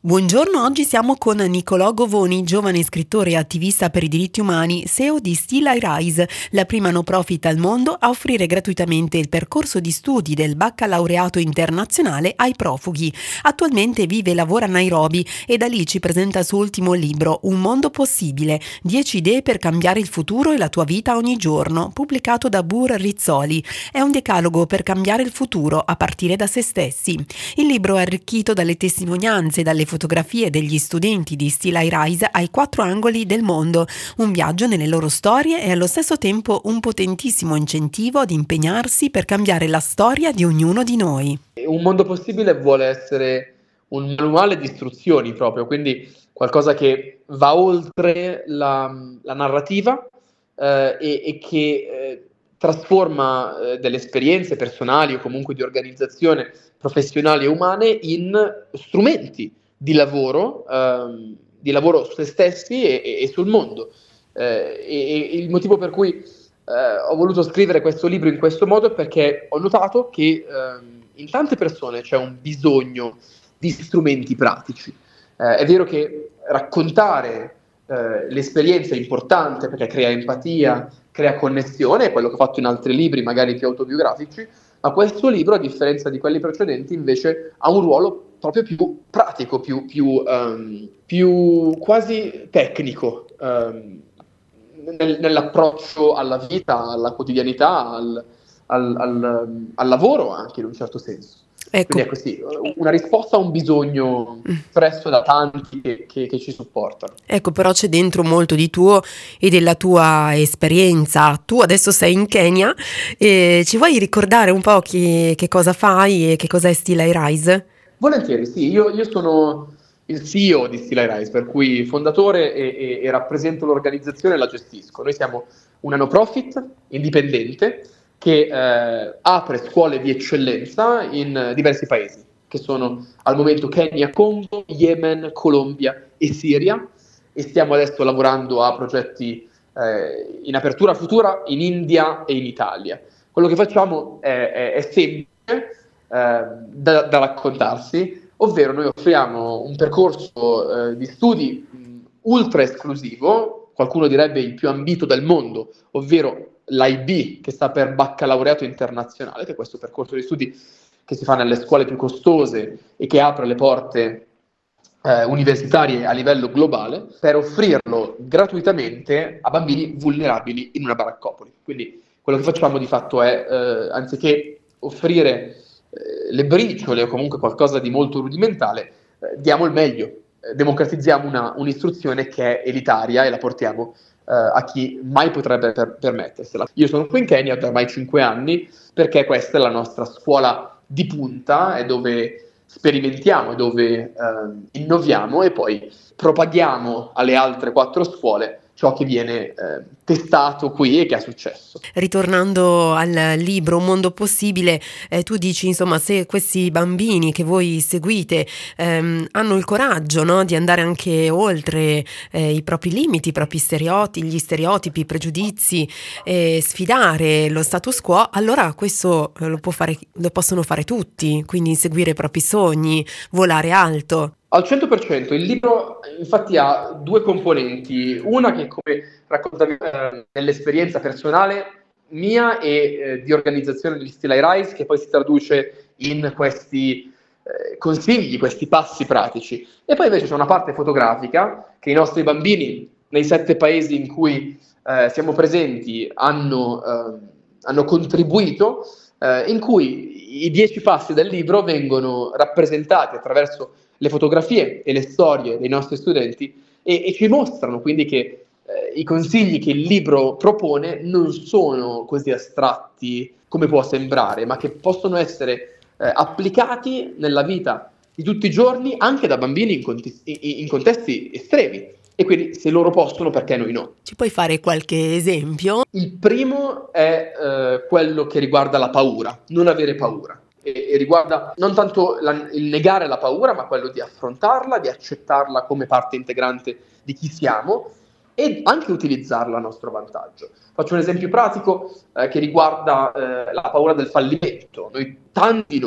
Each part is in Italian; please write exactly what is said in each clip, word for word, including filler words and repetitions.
Buongiorno, oggi siamo con Nicolò Govoni, giovane scrittore e attivista per i diritti umani, C E O di Still I Rise, la prima no profit al mondo a offrire gratuitamente il percorso di studi del baccalaureato internazionale ai profughi. Attualmente vive e lavora a Nairobi e da lì ci presenta il suo ultimo libro, Un mondo possibile, dieci idee per cambiare il futuro e la tua vita ogni giorno, pubblicato da Bur Rizzoli. È un decalogo per cambiare il futuro a partire da se stessi. Il libro è arricchito dalle testimonianze e dalle fotografie degli studenti di Still I Rise ai quattro angoli del mondo, un viaggio nelle loro storie e allo stesso tempo un potentissimo incentivo ad impegnarsi per cambiare la storia di ognuno di noi. Un mondo possibile vuole essere un manuale di istruzioni proprio, quindi qualcosa che va oltre la, la narrativa eh, e, e che eh, trasforma eh, delle esperienze personali o comunque di organizzazione professionali e umane in strumenti di lavoro, ehm, di lavoro su se stessi e, e, e sul mondo. Eh, e, e il motivo per cui eh, ho voluto scrivere questo libro in questo modo è perché ho notato che ehm, in tante persone c'è un bisogno di strumenti pratici. Eh, è vero che raccontare eh, l'esperienza è importante perché crea empatia, crea connessione, è quello che ho fatto in altri libri, magari più autobiografici, ma questo libro, a differenza di quelli precedenti, invece ha un ruolo proprio più pratico, più, più, um, più quasi tecnico um, nel, nell'approccio alla vita, alla quotidianità, al, al, al, al lavoro anche in un certo senso. Ecco. Quindi è così, una risposta a un bisogno espresso da tanti che, che, che ci supportano. Ecco, però c'è dentro molto di tuo e della tua esperienza. Tu adesso sei in Kenya e ci vuoi ricordare un po' che, che cosa fai e che cosa è Still I Rise? Volentieri, sì, io, io sono il C E O di Still I Rise, per cui fondatore e, e, e rappresento l'organizzazione e la gestisco. Noi siamo una no profit indipendente che eh, apre scuole di eccellenza in diversi paesi, che sono al momento Kenya, Congo, Yemen, Colombia e Siria, e stiamo adesso lavorando a progetti eh, in apertura futura in India e in Italia. Quello che facciamo è, è, è semplice eh, da, da raccontarsi, ovvero noi offriamo un percorso eh, di studi mh, ultra esclusivo, qualcuno direbbe il più ambito del mondo, ovvero l'I B, che sta per baccalaureato internazionale, che è questo percorso di studi che si fa nelle scuole più costose e che apre le porte eh, universitarie a livello globale, per offrirlo gratuitamente a bambini vulnerabili in una baraccopoli. Quindi quello che facciamo di fatto è, eh, anziché offrire eh, le briciole o comunque qualcosa di molto rudimentale, eh, diamo il meglio, eh, democratizziamo una, un'istruzione che è elitaria e la portiamo Uh, a chi mai potrebbe per- permettersela. Io sono qui in Kenya da ormai cinque anni perché questa è la nostra scuola di punta, è dove sperimentiamo, è dove uh, innoviamo e poi propaghiamo alle altre quattro scuole ciò che viene eh, testato qui e che ha successo. Ritornando al libro Un mondo possibile, eh, tu dici insomma se questi bambini che voi seguite ehm, hanno il coraggio, no, di andare anche oltre eh, i propri limiti, i propri stereotipi, gli stereotipi, i pregiudizi, eh, sfidare lo status quo, allora questo eh, lo può fare, lo possono fare tutti, quindi seguire i propri sogni, volare alto. Al cento per cento, il libro infatti ha due componenti, una che come raccontavi eh, nell'esperienza personale mia e eh, di organizzazione di Still I Rise, che poi si traduce in questi eh, consigli, questi passi pratici. E poi invece c'è una parte fotografica che i nostri bambini nei sette paesi in cui eh, siamo presenti hanno, eh, hanno contribuito, eh, in cui i dieci passi del libro vengono rappresentati attraverso le fotografie e le storie dei nostri studenti e, e ci mostrano quindi che eh, i consigli che il libro propone non sono così astratti come può sembrare, ma che possono essere eh, applicati nella vita di tutti i giorni anche da bambini in, conti- in contesti estremi. E quindi se loro possono, perché noi no? Ci puoi fare qualche esempio? Il primo è eh, quello che riguarda la paura, non avere paura. E, e riguarda non tanto la, il negare la paura, ma quello di affrontarla, di accettarla come parte integrante di chi siamo e anche utilizzarla a nostro vantaggio. Faccio un esempio pratico eh, che riguarda eh, la paura del fallimento. Noi, tanti di noi,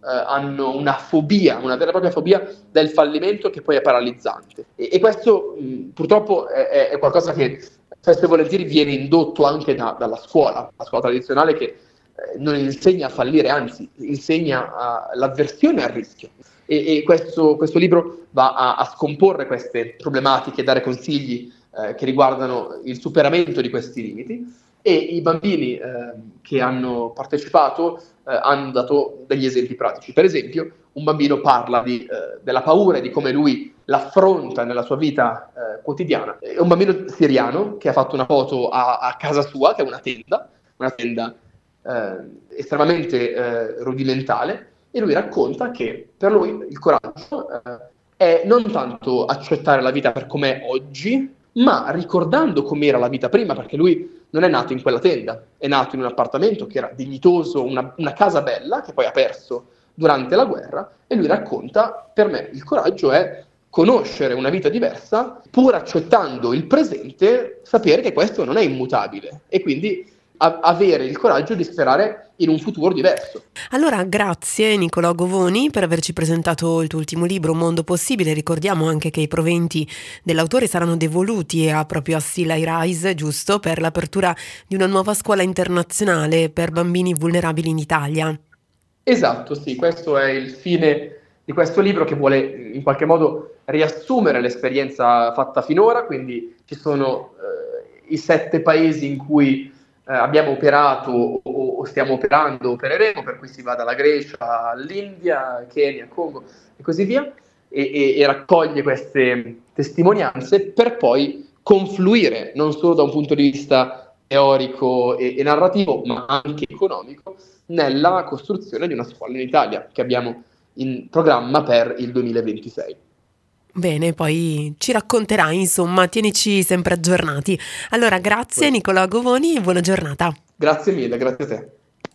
eh, hanno una fobia, una vera e propria fobia del fallimento che poi è paralizzante. E, e questo mh, purtroppo è, è qualcosa che spesso e volentieri viene indotto anche da, dalla scuola, la scuola tradizionale che eh, non insegna a fallire, anzi insegna a, l'avversione al rischio. E, e questo, questo libro va a, a scomporre queste problematiche, dare consigli eh, che riguardano il superamento di questi limiti, e i bambini eh, che hanno partecipato eh, hanno dato degli esempi pratici. Per esempio, un bambino parla di, eh, della paura e di come lui l'affronta nella sua vita eh, quotidiana. È un bambino siriano che ha fatto una foto a, a casa sua, che è una tenda, una tenda eh, estremamente eh, rudimentale, e lui racconta che per lui il coraggio eh, è non tanto accettare la vita per com'è oggi, ma ricordando com'era la vita prima, perché lui non è nato in quella tenda, è nato in un appartamento che era dignitoso, una, una casa bella, che poi ha perso durante la guerra, e lui racconta: per me il coraggio è conoscere una vita diversa, pur accettando il presente, sapere che questo non è immutabile, e quindi a- avere il coraggio di sperare in un futuro diverso. Allora, grazie Nicolò Govoni per averci presentato il tuo ultimo libro, Un mondo possibile. Ricordiamo anche che i proventi dell'autore saranno devoluti a proprio a Still I Rise, giusto, per l'apertura di una nuova scuola internazionale per bambini vulnerabili in Italia. Esatto, sì, questo è il fine di questo libro, che vuole in qualche modo riassumere l'esperienza fatta finora. Quindi ci sono eh, i sette paesi in cui eh, abbiamo operato o, o stiamo operando, opereremo, per cui si va dalla Grecia all'India, Kenya, Congo e così via, e, e, e raccoglie queste testimonianze per poi confluire non solo da un punto di vista teorico e, e narrativo, ma anche economico, nella costruzione di una scuola in Italia che abbiamo in programma per il duemilaventisei. Bene, poi ci racconterai, insomma, tienici sempre aggiornati. Allora, grazie Nicolò Govoni e buona giornata. Grazie mille, grazie a te.